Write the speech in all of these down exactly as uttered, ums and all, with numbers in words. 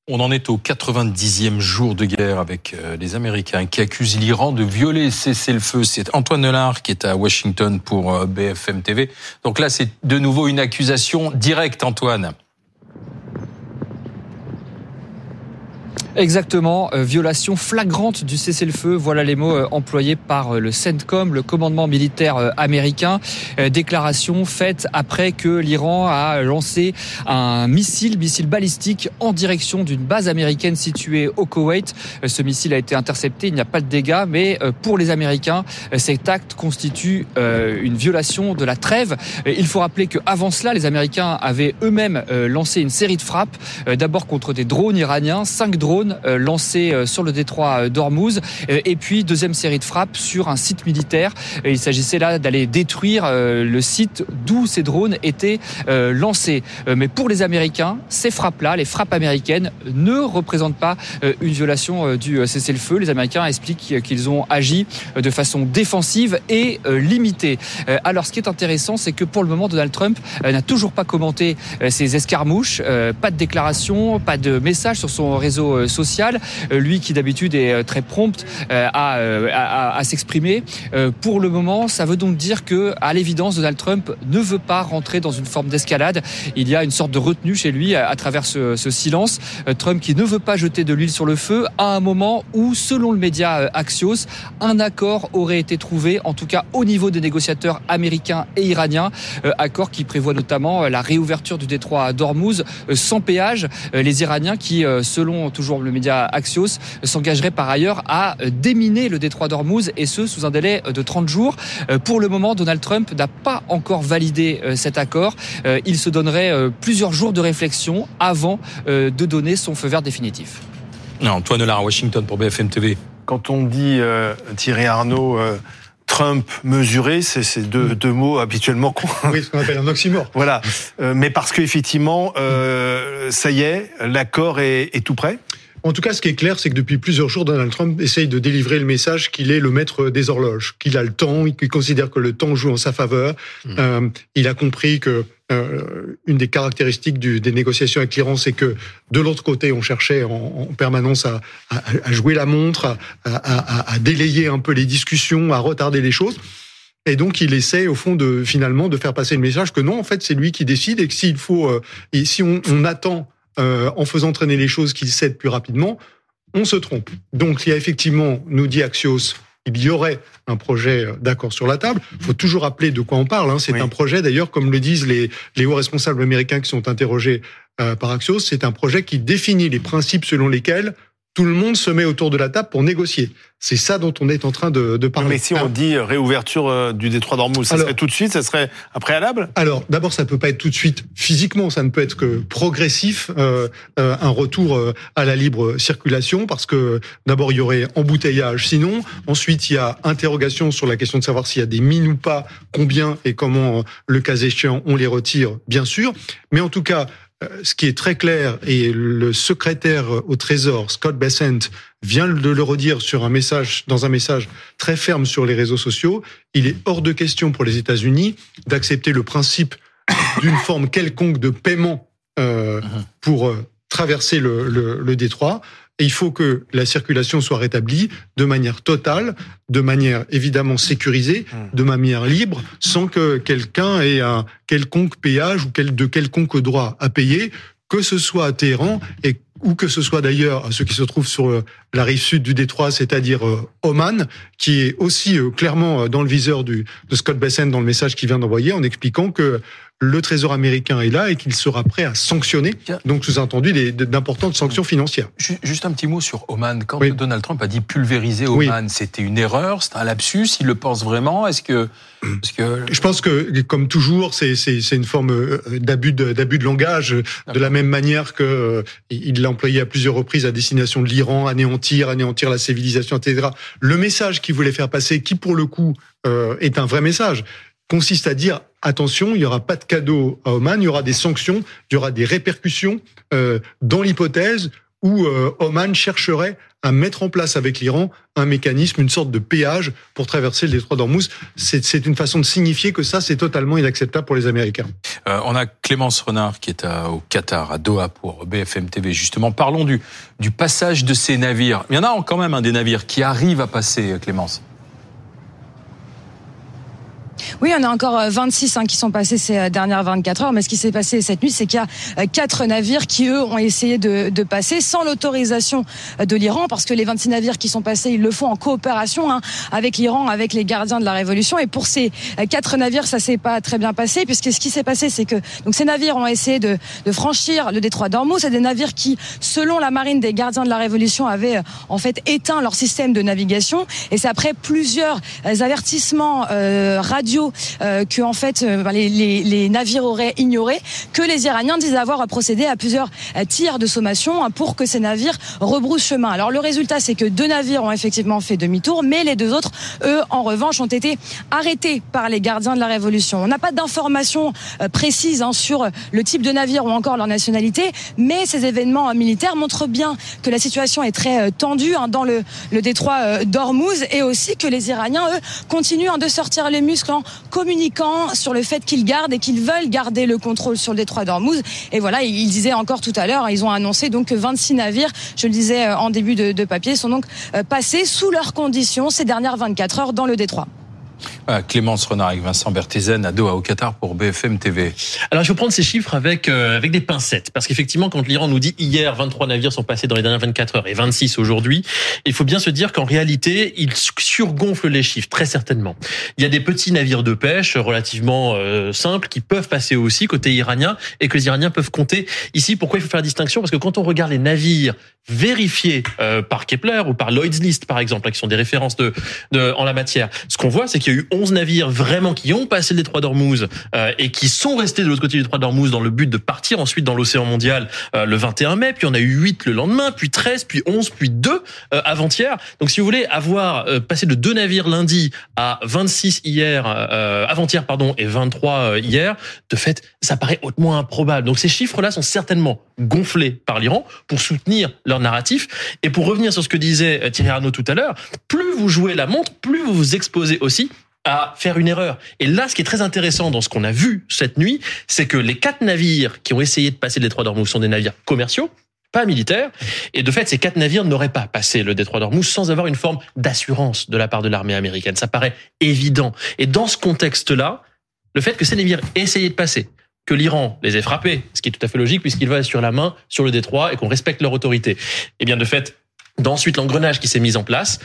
On en est au quatre-vingt-dixième jour de guerre avec les Américains qui accusent l'Iran de violer le cessez-le-feu. C'est Antoine Nelard qui est à Washington pour B F M T V. Donc là, c'est de nouveau une accusation directe, Antoine. Exactement, euh, violation flagrante du cessez-le-feu, voilà les mots euh, employés par euh, le CENTCOM, le commandement militaire euh, américain. Euh, déclaration faite après que l'Iran a lancé un missile, missile balistique en direction d'une base américaine située au Koweït. Euh, ce missile a été intercepté, il n'y a pas de dégâts, mais euh, pour les Américains, euh, cet acte constitue euh, une violation de la trêve. Euh, il faut rappeler qu'avant cela, les Américains avaient eux-mêmes euh, lancé une série de frappes, euh, d'abord contre des drones iraniens, cinq drones lancé sur le détroit d'Ormuz, et puis deuxième série de frappes sur un site militaire. Il s'agissait là d'aller détruire le site d'où ces drones étaient lancés. Mais pour les Américains, ces frappes-là, les frappes américaines, ne représentent pas une violation du cessez-le-feu. Les Américains expliquent qu'ils ont agi de façon défensive et limitée. Alors, ce qui est intéressant, c'est que pour le moment, Donald Trump n'a toujours pas commenté ces escarmouches, pas de déclaration, pas de message sur son réseau social, lui qui d'habitude est très prompt à, à, à s'exprimer. Pour le moment, ça veut donc dire que, à l'évidence, Donald Trump ne veut pas rentrer dans une forme d'escalade. Il y a une sorte de retenue chez lui à, à travers ce, ce silence. Trump qui ne veut pas jeter de l'huile sur le feu à un moment où, selon le média Axios, un accord aurait été trouvé, en tout cas au niveau des négociateurs américains et iraniens, accord qui prévoit notamment la réouverture du détroit d'Ormuz sans péage. Les Iraniens qui, selon toujours le média Axios, s'engagerait par ailleurs à déminer le détroit d'Ormuz, et ce sous un délai de trente jours. Pour le moment, Donald Trump n'a pas encore validé cet accord. Il se donnerait plusieurs jours de réflexion avant de donner son feu vert définitif. Non, Antoine Nelard à Washington pour B F M T V. Quand on dit, euh, Thierry Arnaud, euh, Trump mesuré, c'est ces deux, deux mots habituellement qu'on... Oui, ce qu'on appelle un oxymore. Voilà, euh, mais parce qu'effectivement, euh, ça y est, l'accord est, est tout prêt. En tout cas, ce qui est clair, c'est que depuis plusieurs jours, Donald Trump essaye de délivrer le message qu'il est le maître des horloges, qu'il a le temps, qu'il considère que le temps joue en sa faveur. Mmh. Euh, il a compris que euh, une des caractéristiques du, des négociations avec l'Iran, c'est que de l'autre côté, on cherchait en, en permanence à, à, à jouer la montre, à, à, à délayer un peu les discussions, à retarder les choses. Et donc, il essaie, au fond, de finalement de faire passer le message que non, en fait, c'est lui qui décide, et que s'il faut, euh, et si on, on attend Euh, en faisant traîner les choses qu'il cède plus rapidement, on se trompe. Donc il y a effectivement, nous dit Axios, il y aurait un projet d'accord sur la table. Il faut toujours rappeler de quoi on parle. Hein. C'est oui. un projet, d'ailleurs, comme le disent les, les hauts responsables américains qui sont interrogés euh, par Axios, c'est un projet qui définit les principes selon lesquels tout le monde se met autour de la table pour négocier. C'est ça dont on est en train de, de parler. Mais si on dit réouverture du détroit d'Ormuz, ça alors, serait tout de suite, ça serait un préalable ? Alors, d'abord, ça peut pas être tout de suite physiquement, ça ne peut être que progressif, euh, euh, un retour euh, à la libre circulation, parce que d'abord, il y aurait embouteillage sinon. Ensuite, il y a interrogation sur la question de savoir s'il y a des mines ou pas, combien et comment, euh, le cas échéant, on les retire, bien sûr. Mais en tout cas, ce qui est très clair, et le secrétaire au Trésor, Scott Bessent, vient de le redire sur un message, dans un message très ferme sur les réseaux sociaux, il est hors de question pour les États-Unis d'accepter le principe d'une forme quelconque de paiement euh, pour euh, traverser le, le, le détroit. Et il faut que la circulation soit rétablie de manière totale, de manière évidemment sécurisée, de manière libre, sans que quelqu'un ait un quelconque péage ou de quelconque droit à payer, que ce soit à Téhéran et ou que ce soit d'ailleurs à ceux qui se trouvent sur la rive sud du détroit, c'est-à-dire Oman, qui est aussi clairement dans le viseur du, de Scott Bessent dans le message qu'il vient d'envoyer, en expliquant que le Trésor américain est là et qu'il sera prêt à sanctionner, donc sous-entendu des, d'importantes sanctions financières. Juste un petit mot sur Oman. Quand oui. Donald Trump a dit pulvériser Oman, oui. c'était une erreur, c'était un lapsus, il le pense vraiment ? Est-ce que, est-ce que... Je pense que, comme toujours, c'est, c'est, c'est une forme d'abus de, d'abus de langage, D'accord. de la même manière que euh, il l'a employé à plusieurs reprises à destination de l'Iran, anéantir, anéantir la civilisation, et cetera. Le message qu'il voulait faire passer, qui pour le coup euh, est un vrai message, consiste à dire attention, il n'y aura pas de cadeau à Oman, il y aura des sanctions, il y aura des répercussions euh, dans l'hypothèse où euh, Oman chercherait à mettre en place avec l'Iran un mécanisme, une sorte de péage pour traverser le détroit d'Ormuz. C'est, c'est une façon de signifier que ça, c'est totalement inacceptable pour les Américains. Euh, on a Clémence Renard qui est à, au Qatar, à Doha pour B F M T V. Justement, parlons du, du passage de ces navires. Il y en a quand même un des navires qui arrivent à passer, Clémence. Oui, on a encore vingt-six hein, qui sont passés ces dernières vingt-quatre heures, mais ce qui s'est passé cette nuit, c'est qu'il y a quatre navires qui, eux, ont essayé de, de passer sans l'autorisation de l'Iran, parce que les vingt-six navires qui sont passés, ils le font en coopération hein, avec l'Iran, avec les gardiens de la Révolution. Et pour ces quatre navires, ça s'est pas très bien passé, puisque ce qui s'est passé, c'est que donc ces navires ont essayé de, de franchir le détroit d'Ormuz. C'est des navires qui, selon la marine des gardiens de la Révolution, avaient en fait éteint leur système de navigation. Et c'est après plusieurs avertissements euh, radio Euh, que en fait euh, les, les, les navires auraient ignoré, que les Iraniens disent avoir procédé à plusieurs euh, tirs de sommation hein, pour que ces navires rebroussent chemin. Alors le résultat, c'est que deux navires ont effectivement fait demi-tour, mais les deux autres, eux, en revanche, ont été arrêtés par les gardiens de la Révolution. On n'a pas d'informations euh, précises hein, sur le type de navire ou encore leur nationalité, mais ces événements euh, militaires montrent bien que la situation est très euh, tendue hein, dans le, le détroit euh, d'Ormuz, et aussi que les Iraniens, eux, continuent hein, de sortir les muscles en communiquant sur le fait qu'ils gardent et qu'ils veulent garder le contrôle sur le détroit d'Ormuz. Et voilà, ils disaient encore tout à l'heure, ils ont annoncé donc que vingt-six navires, je le disais en début de, de papier, sont donc passés sous leurs conditions ces dernières vingt-quatre heures dans le détroit. Ah, Clémence Renard avec Vincent Berthézen à Doha au Qatar pour B F M T V. Alors il faut prendre ces chiffres avec euh, avec des pincettes, parce qu'effectivement quand l'Iran nous dit hier vingt-trois navires sont passés dans les dernières vingt-quatre heures et vingt-six aujourd'hui, il faut bien se dire qu'en réalité ils surgonflent les chiffres très certainement. Il y a des petits navires de pêche relativement euh, simples qui peuvent passer aussi côté iranien et que les Iraniens peuvent compter ici. Pourquoi il faut faire la distinction? Parce que quand on regarde les navires vérifiés euh, par Kepler ou par Lloyd's List par exemple, là, qui sont des références de, de en la matière, ce qu'on voit c'est qu'il y a eu onze navires vraiment qui ont passé le détroit d'Ormuz euh, et qui sont restés de l'autre côté du détroit d'Ormuz dans le but de partir ensuite dans l'océan mondial euh, le vingt et un mai, puis on a eu huit le lendemain, puis treize, puis onze, puis deux euh, avant-hier. Donc si vous voulez avoir euh, passé de deux navires lundi à vingt-six hier, euh, avant-hier pardon, et vingt-trois euh, hier, de fait, ça paraît hautement improbable. Donc ces chiffres-là sont certainement gonflés par l'Iran pour soutenir leur narratif. Et pour revenir sur ce que disait Thierry Arnaud tout à l'heure, plus vous jouez la montre, plus vous vous exposez aussi à faire une erreur. Et là, ce qui est très intéressant dans ce qu'on a vu cette nuit, c'est que les quatre navires qui ont essayé de passer le détroit d'Ormuz sont des navires commerciaux, pas militaires. Et de fait, ces quatre navires n'auraient pas passé le détroit d'Ormuz sans avoir une forme d'assurance de la part de l'armée américaine. Ça paraît évident. Et dans ce contexte-là, le fait que ces navires aient essayé de passer, que l'Iran les ait frappés, ce qui est tout à fait logique puisqu'ils veulent sur la main sur le détroit et qu'on respecte leur autorité. Et bien de fait, d'ensuite l'engrenage qui s'est mis en place,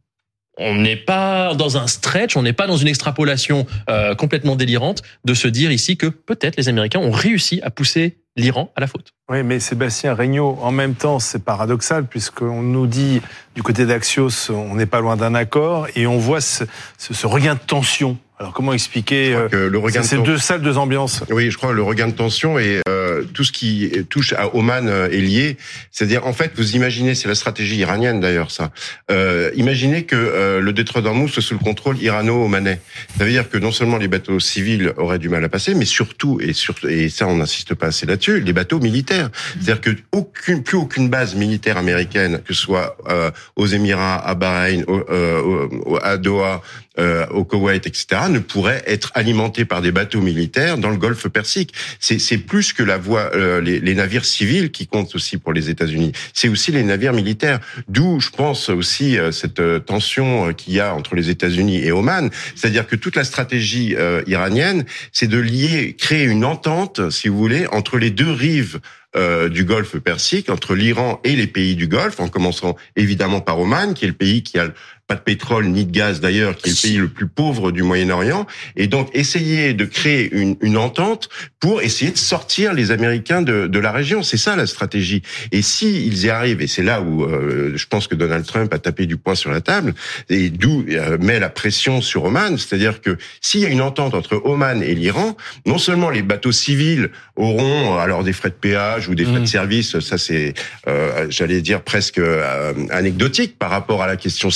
on n'est pas dans un stretch, on n'est pas dans une extrapolation euh, complètement délirante de se dire ici que peut-être les Américains ont réussi à pousser l'Iran à la faute. Oui, mais Sébastien Regnault, en même temps, c'est paradoxal puisqu'on nous dit du côté d'Axios, on n'est pas loin d'un accord et on voit ce, ce, ce regain de tension. Alors comment expliquer euh, le regain ces de deux salles, deux ambiances? Oui, je crois que le regain de tension et euh, tout ce qui touche à Oman euh, est lié. C'est-à-dire, en fait, vous imaginez, c'est la stratégie iranienne d'ailleurs, ça. Euh, imaginez que euh, le détroit d'Ormuz soit sous le contrôle irano-omanais. Ça veut dire que non seulement les bateaux civils auraient du mal à passer, mais surtout, et surtout, et ça on n'insiste pas assez là-dessus, les bateaux militaires. C'est-à-dire que aucune, plus aucune base militaire américaine, que ce soit euh, aux Émirats, à Bahreïn, au, euh, au, à Doha, euh, au Koweït, et cetera, ne pourrait être alimenté par des bateaux militaires dans le Golfe Persique. C'est, c'est plus que la voie, euh, les, les navires civils qui comptent aussi pour les États-Unis. C'est aussi les navires militaires. D'où, je pense aussi euh, cette euh, tension qu'il y a entre les États-Unis et Oman. C'est-à-dire que toute la stratégie euh, iranienne, c'est de lier, créer une entente, si vous voulez, entre les deux rives Euh, du Golfe Persique, entre l'Iran et les pays du Golfe, en commençant évidemment par Oman, qui est le pays qui a pas de pétrole ni de gaz d'ailleurs, qui est le pays le plus pauvre du Moyen-Orient, et donc essayer de créer une, une entente pour essayer de sortir les Américains de, de la région. C'est ça la stratégie. Et si ils y arrivent, et c'est là où euh, je pense que Donald Trump a tapé du poing sur la table, et d'où euh, met la pression sur Oman, c'est-à-dire que s'il y a une entente entre Oman et l'Iran, non seulement les bateaux civils auront alors des frais de péage ou des frais mmh. de service, ça c'est, euh, j'allais dire presque euh, anecdotique par rapport à la question stratégique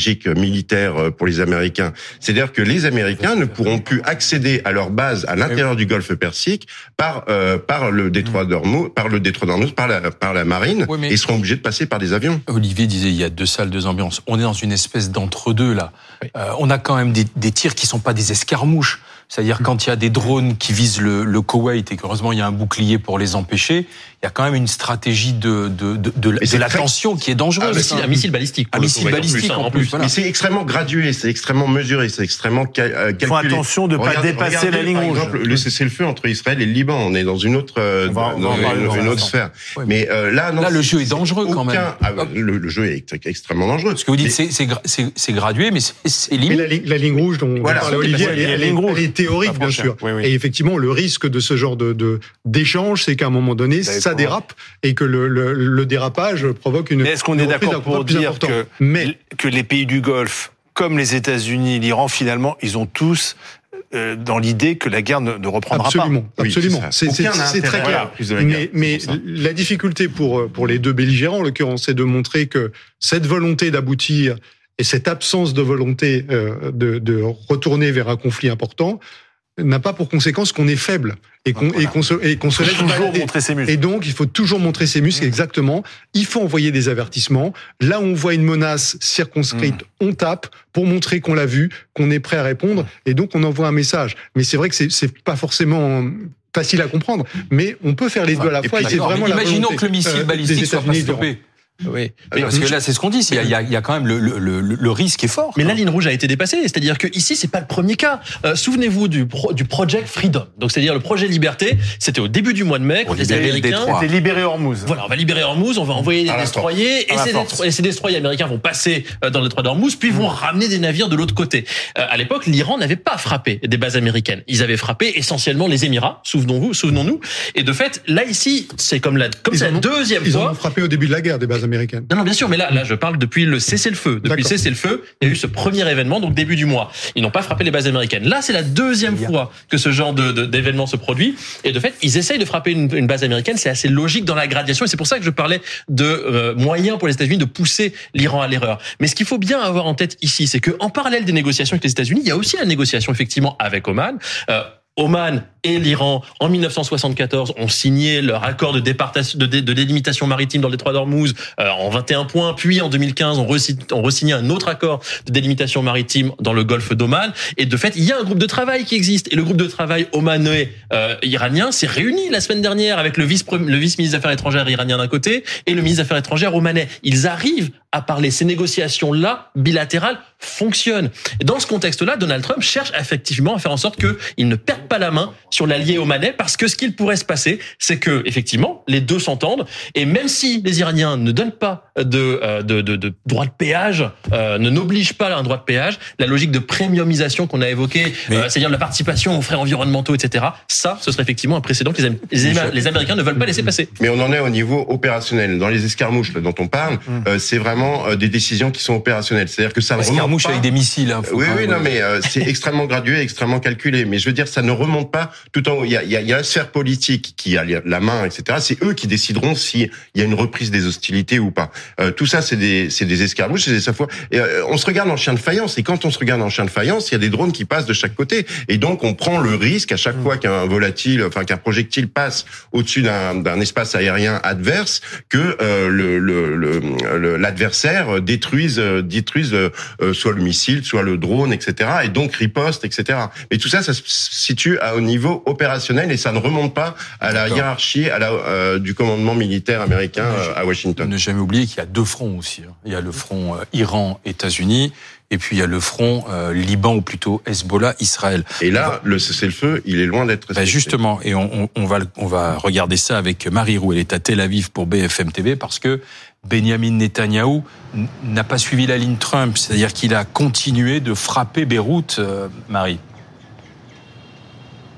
stratégique militaire pour les Américains. C'est-à-dire que les Américains ne pourront plus accéder à leur base à l'intérieur du Golfe Persique par euh, par le détroit d'Ormuz, par le détroit d'Ormuz, par la par la marine, oui, et seront obligés de passer par des avions. Olivier disait il y a deux salles, deux ambiances. On est dans une espèce d'entre-deux là. Oui. Euh, on a quand même des, des tirs qui sont pas des escarmouches. C'est-à-dire quand il y a des drones qui visent le, le Koweït et qu'heureusement il y a un bouclier pour les empêcher, il y a quand même une stratégie de de de, de, de la tension qui est dangereuse. Un missile, un missile balistique. Un missile balistique en plus. En plus. Voilà. Mais c'est extrêmement gradué, c'est extrêmement mesuré, c'est extrêmement cal- calculé. Il faut attention de ne pas dépasser la ligne rouge. Par exemple, le cessez-le-feu entre Israël et le Liban, on est dans une autre euh, va, dans une, une autre sphère. Ouais, mais, mais euh, là, non, là le jeu est dangereux aucun, quand même. Ah, le, le jeu est extrêmement dangereux. Ce que vous dites, mais, c'est, c'est, c'est gradué, mais c'est, c'est limite. Mais la, la ligne rouge dont voilà, parlait Olivier, elle, elle, elle, elle est théorique, bien sûr. Oui, oui. Et effectivement, le risque de ce genre de, de d'échange, c'est qu'à un moment donné, ça dérape et que le, le, le dérapage provoque une. Mais est-ce qu'on est d'accord pour dire que, mais... que les pays du Golfe, comme les États-Unis, l'Iran, finalement, ils ont tous euh, dans l'idée que la guerre ne, ne reprendra absolument, pas. Absolument, oui, c'est, c'est, c'est très clair. Voilà, mais mais la difficulté pour pour les deux belligérants, en l'occurrence, c'est de montrer que cette volonté d'aboutir et cette absence de volonté euh, de, de retourner vers un conflit important n'a pas pour conséquence qu'on est faible et qu'on, voilà. et qu'on se, et qu'on se laisse toujours montrer ses muscles. Et donc, il faut toujours montrer ses muscles, mmh. exactement. Il faut envoyer des avertissements. Là où on voit une menace circonscrite, mmh. on tape pour montrer qu'on l'a vu, qu'on est prêt à répondre, mmh. et donc on envoie un message. Mais c'est vrai que c'est, c'est pas forcément facile à comprendre, mais on peut faire les deux à la fois, et c'est vraiment la volonté. Imaginons que le missile balistique soit pas stoppé. Oui, mais parce que là, c'est ce qu'on dit. Il y a, il y a, il y a quand même le, le, le, le risque est fort. Mais la ligne rouge a été dépassée. C'est-à-dire que ici, c'est pas le premier cas. Euh, souvenez-vous du pro, du Project Freedom. Donc, c'est-à-dire le projet Liberté. C'était au début du mois de mai quand les Américains. C'était libéré Hormuz. Voilà, on va libérer Hormuz. On va envoyer des destroyers et ces, détro- et ces destroyers américains vont passer dans le détroit d'Hormuz, puis vont mmh. ramener des navires de l'autre côté. Euh, à l'époque, l'Iran n'avait pas frappé des bases américaines. Ils avaient frappé essentiellement les Émirats. Souvenons-vous, souvenons-nous. Et de fait, là ici, c'est comme la, comme c'est la deuxième ils fois. Ils ont frappé au début de la guerre des bases américaines. Non, non, bien sûr. Mais là, là, je parle depuis le cessez-le-feu. Depuis D'accord. le cessez-le-feu, il y a eu ce premier événement, donc début du mois. Ils n'ont pas frappé les bases américaines. Là, c'est la deuxième Bien. fois que ce genre de, de, d'événement se produit. Et de fait, ils essayent de frapper une, une base américaine. C'est assez logique dans la gradation. Et c'est pour ça que je parlais de euh, moyens pour les États-Unis de pousser l'Iran à l'erreur. Mais ce qu'il faut bien avoir en tête ici, c'est que en parallèle des négociations avec les États-Unis, il y a aussi la négociation effectivement avec Oman. Euh, Oman et l'Iran, en dix-neuf cent soixante-quatorze, ont signé leur accord de, départation, de, dé, de délimitation maritime dans le détroit d'Hormuz euh, en vingt et un points. Puis, en deux mille quinze, on re-signé un autre accord de délimitation maritime dans le golfe d'Oman. Et de fait, il y a un groupe de travail qui existe. Et le groupe de travail omanais euh, iranien s'est réuni la semaine dernière avec le vice le vice-ministre des Affaires étrangères iranien d'un côté et le ministre des Affaires étrangères omanais. Ils arrivent à parler. Ces négociations-là, bilatérales, fonctionnent. Et dans ce contexte-là, Donald Trump cherche effectivement à faire en sorte qu'il ne perde pas la main sur l'allié omanais, parce que ce qu'il pourrait se passer, c'est que effectivement les deux s'entendent, et même si les Iraniens ne donnent pas de de, de, de droit de péage, euh, ne n'obligent pas à un droit de péage, la logique de premiumisation qu'on a évoquée, euh, c'est-à-dire de la participation aux frais environnementaux, et cetera. Ça, ce serait effectivement un précédent que les, les, les Américains ne veulent pas laisser passer. Mais on en est au niveau opérationnel. Dans les escarmouches là, dont on parle, mmh. euh, c'est vraiment euh, des décisions qui sont opérationnelles. C'est-à-dire que ça ne remonte pas. Avec des missiles. Hein, oui, oui, non, mais euh, c'est extrêmement gradué, extrêmement calculé. Mais je veux dire, ça ne remonte pas tout en haut. Il y a, il y a, il y a la sphère politique qui a la main, et cetera. C'est eux qui décideront s'il y a une reprise des hostilités ou pas. Euh, tout ça, c'est des, c'est des escarmouches, c'est des fois. Et euh, on se regarde en chien de faïence. Et quand on se regarde en chien de faïence, il y a des drones qui passent de chaque côté. Et donc, on prend le risque à chaque fois qu'un volatile, enfin qu'un projectile passe au-dessus d'un, d'un espace aérien adverse, que euh, le, le, le, le, l'adversaire détruise, détruise euh, soit le missile, soit le drone, et cetera. Et donc riposte, et cetera. Mais tout ça, ça se situe à, au niveau opérationnel et ça ne remonte pas à la D'accord. hiérarchie à la, euh, du commandement militaire américain euh, à Washington. Ne jamais oublier qu'il y a deux fronts aussi. Il y a le front euh, Iran-États-Unis. Et puis il y a le front euh, Liban, ou plutôt Hezbollah-Israël. Et là, le cessez-le-feu, il est loin d'être respecté. Ben justement, et on, on, on va on va regarder ça avec Marie Roux. Elle est à Tel Aviv pour B F M T V parce que Benyamin Netanyahou n'a pas suivi la ligne Trump, c'est-à-dire qu'il a continué de frapper Beyrouth, euh, Marie.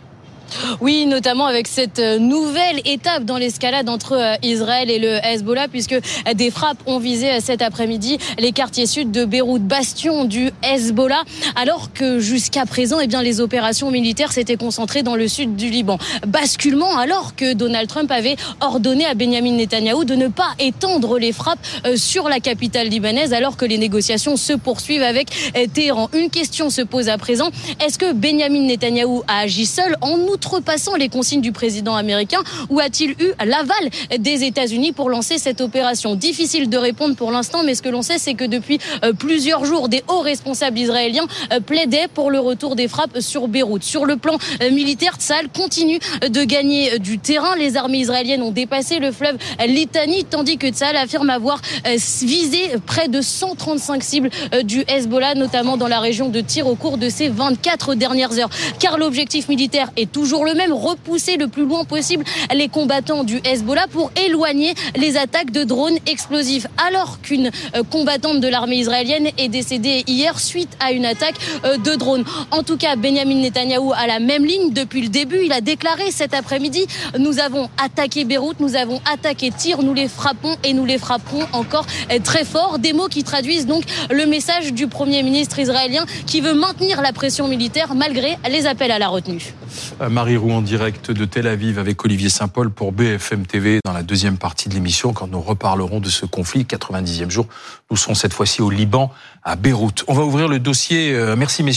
Oui, notamment avec cette nouvelle étape dans l'escalade entre Israël et le Hezbollah, puisque des frappes ont visé cet après-midi les quartiers sud de Beyrouth, bastion du Hezbollah, alors que jusqu'à présent, eh bien, les opérations militaires s'étaient concentrées dans le sud du Liban. Basculement alors que Donald Trump avait ordonné à Benyamin Netanyahou de ne pas étendre les frappes sur la capitale libanaise, alors que les négociations se poursuivent avec Téhéran. Une question se pose à présent, est-ce que Benyamin Netanyahou a agi seul en outrepassant les consignes du président américain, ou a-t-il eu l'aval des États-Unis pour lancer cette opération? Difficile de répondre pour l'instant, mais ce que l'on sait, c'est que depuis plusieurs jours, des hauts responsables israéliens plaidaient pour le retour des frappes sur Beyrouth. Sur le plan militaire, Tsahal continue de gagner du terrain. Les armées israéliennes ont dépassé le fleuve Litani, tandis que Tsahal affirme avoir visé près de cent trente-cinq cibles du Hezbollah, notamment dans la région de Tyr au cours de ces vingt-quatre dernières heures. Car l'objectif militaire est toujours le même, repousser le plus loin possible les combattants du Hezbollah pour éloigner les attaques de drones explosifs. Alors qu'une combattante de l'armée israélienne est décédée hier suite à une attaque de drone. En tout cas, Benyamin Netanyahou a la même ligne depuis le début. Il a déclaré cet après-midi: nous avons attaqué Beyrouth, nous avons attaqué Tyr, nous les frappons et nous les frapperons encore très fort. Des mots qui traduisent donc le message du Premier ministre israélien qui veut maintenir la pression militaire malgré les appels à la retenue. Marie Roux en direct de Tel Aviv avec Olivier Saint-Paul pour B F M T V dans la deuxième partie de l'émission, quand nous reparlerons de ce conflit. quatre-vingt-dixième jour, nous serons cette fois-ci au Liban, à Beyrouth. On va ouvrir le dossier. Merci messieurs.